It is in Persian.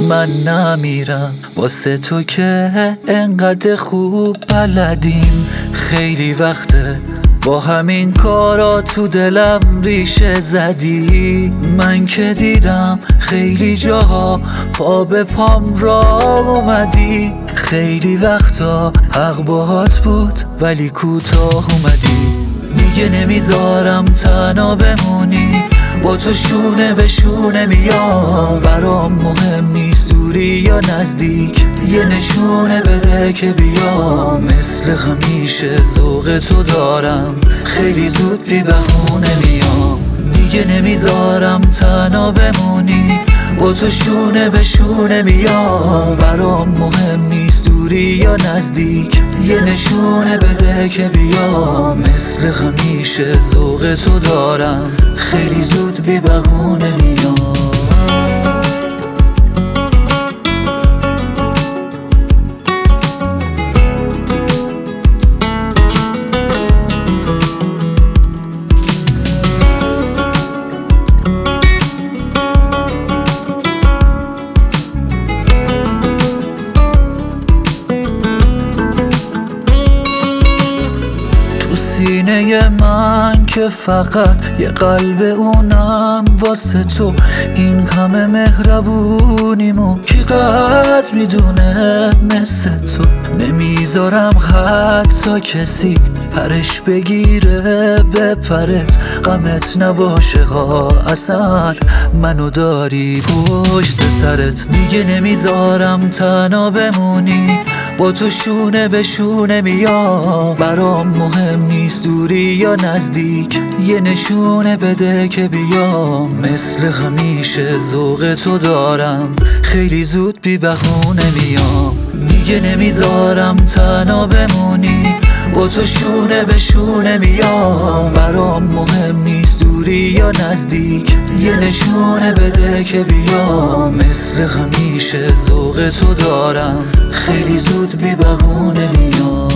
من نمیرم واسه تو که انقدر خوب بلدیم. خیلی وقته با همین کارا تو دلم ریشه زدی. من که دیدم خیلی جاها پا به پام راه اومدی. خیلی وقتا حق باهات بود ولی کوتاه اومدی. دیگه نمیذارم تنها بمونی، با تو شونه به شونه میام. برام مهم نیست دوری یا نزدیک، یه نشونه بده که بیام. مثل همیشه ذوق تو دارم، خیلی زود بی بهونه میام. دیگه نمیذارم تنها بمونی، با تو شونه به شونه میام. برام مهم نیست دوری یا نزدیک، یه نشونه بده که بیام. مثل همیشه ذوق تو دارم، خیلی زود بی بهونه میام. سینه من که فقط یه قلب اونم واسه تو. این همه مهربونیمو کی قدر میدونه مثل تو. نمیذارم حتی کسی پرش بگیره بپرت. غمت نباشه ها اصلا، منو داری پشت سرت. دیگه نمیذارم تنها بمونی، با تو شونه به شونه میام. برام مهم نیست دوری یا نزدیک، یه نشونه بده که بیام. مثل همیشه ذوق تو دارم، خیلی زود بی بهونه میام. دیگه نمیذارم تنها بمونی، با تو شونه به شونه میام. برام مهم نیست دوری یا نزدیک، یه نشونه بده که بیام. مثل همیشه ذوق تو دارم، خیلی زود بی بهونه میام.